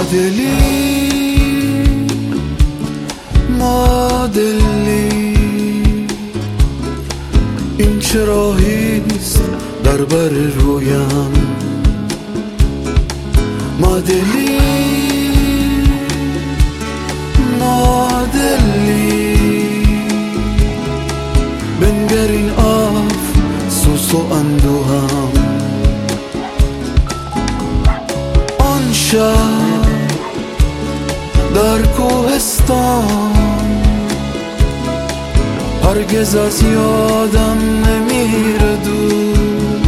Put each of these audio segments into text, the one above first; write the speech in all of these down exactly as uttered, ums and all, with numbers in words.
دلی ما دلی این چه راهیست در بر رویم ما دلی ما دلی بنگر این آف سوس و اندوهم آن شب در کوهستان هرگز از یادم نمیره دور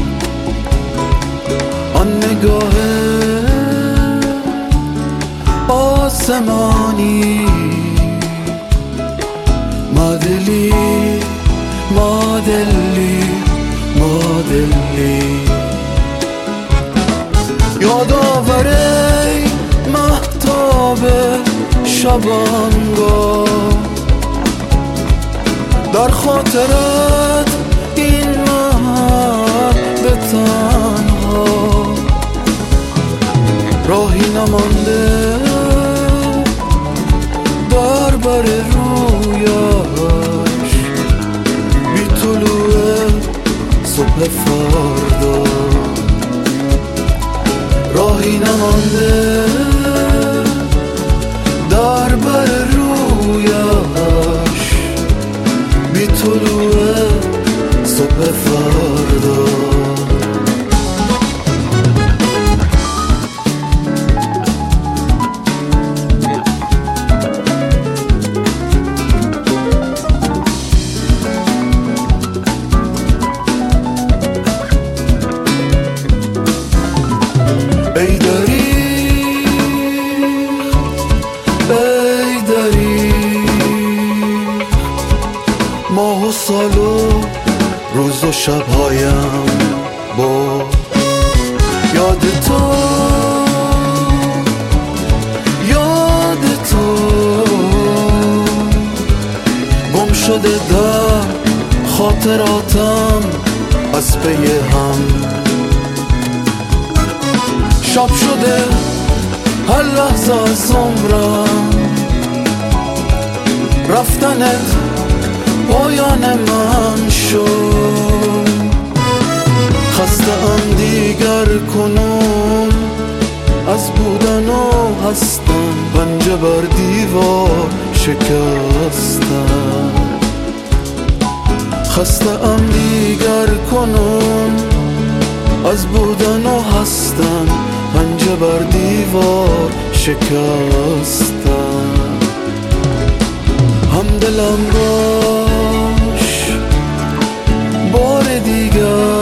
آن نگاه آسمانی ما دلی ما دلی ما دلی یادآوره مهتاب شبانگاه در خاطرت این مرد تنها راهی نمانده در بر رویش بی طلوع صبح فردا راهی نمانده در بر رویش بی طلوع صبح فردا ای داری ای داری ماه و سال و روز و شبهایم با یاد تو یاد تو گم شده در خاطراتم از پی هم شب شده هر لحظه از عمرم رفتنت پایان من شد خسته ام دیگر کنون از بودن و هستم پنجه بر دیوار شکستم خسته ام دیگر کنون از بودن و هستم پنجه بر دیوار شکستم همدلم باش بار دیگر